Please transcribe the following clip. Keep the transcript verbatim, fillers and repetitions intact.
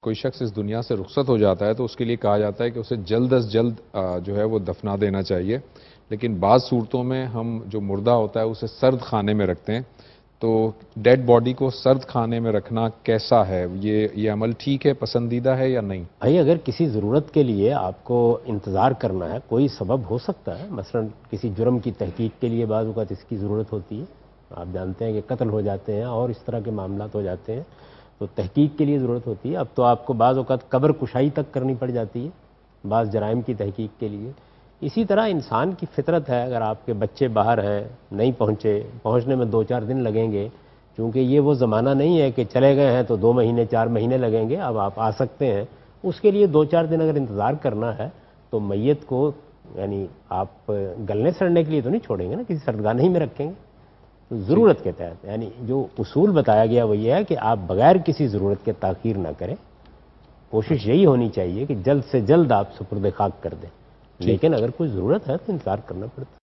کوئی شخص اس دنیا سے رخصت ہو جاتا ہے تو اس کے لیے کہا جاتا ہے کہ اسے جلد از جلد جو ہے وہ دفنا دینا چاہیے، لیکن بعض صورتوں میں ہم جو مردہ ہوتا ہے اسے سرد خانے میں رکھتے ہیں، تو ڈیڈ باڈی کو سرد خانے میں رکھنا کیسا ہے؟ یہ یہ عمل ٹھیک ہے، پسندیدہ ہے یا نہیں؟ بھائی اگر کسی ضرورت کے لیے آپ کو انتظار کرنا ہے، کوئی سبب ہو سکتا ہے، مثلا کسی جرم کی تحقیق کے لیے بعض اوقات اس کی ضرورت ہوتی ہے، آپ جانتے ہیں کہ قتل ہو جاتے ہیں اور اس طرح کے معاملات ہو جاتے ہیں تو تحقیق کے لیے ضرورت ہوتی ہے۔ اب تو آپ کو بعض اوقات قبر کشائی تک کرنی پڑ جاتی ہے بعض جرائم کی تحقیق کے لیے۔ اسی طرح انسان کی فطرت ہے، اگر آپ کے بچے باہر ہیں، نہیں پہنچے، پہنچنے میں دو چار دن لگیں گے، چونکہ یہ وہ زمانہ نہیں ہے کہ چلے گئے ہیں تو دو مہینے چار مہینے لگیں گے، اب آپ آ سکتے ہیں، اس کے لیے دو چار دن اگر انتظار کرنا ہے تو میت کو یعنی آپ گلنے سڑنے کے لیے تو نہیں چھوڑیں گے نا، کسی سردگاہ ہی میں رکھیں گے، تو ضرورت کے تحت یعنی جو اصول بتایا گیا وہ یہ ہے کہ آپ بغیر کسی ضرورت کے تاخیر نہ کریں، کوشش یہی ہونی چاہیے کہ جلد سے جلد آپ سپرد خاک کر دیں، لیکن اگر کوئی ضرورت ہے تو انتظار کرنا پڑتا ہے۔